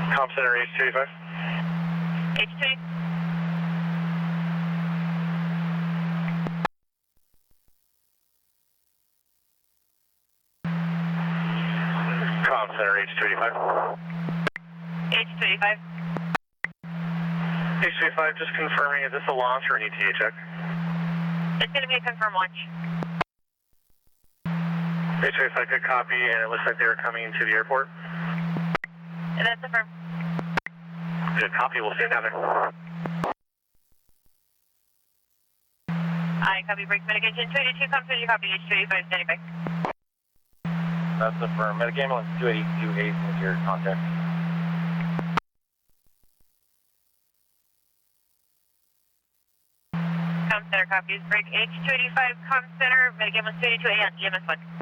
Comp Center H285. H2. Comp Center H285. H285. H285, just confirming, is this a launch or an ETA check? It's going to be a confirmed launch. H285, good copy, and it looks like they were coming to the airport. And that's confirmed. Good copy, we'll see you down there. I copy brake mitigation 282, comp 2, copy H285, standing by. That's affirmed. Medic ambulance 282 Ace with your contact. Comp Center copies brake H285, comp center, medic ambulance 282 A on EMS 1.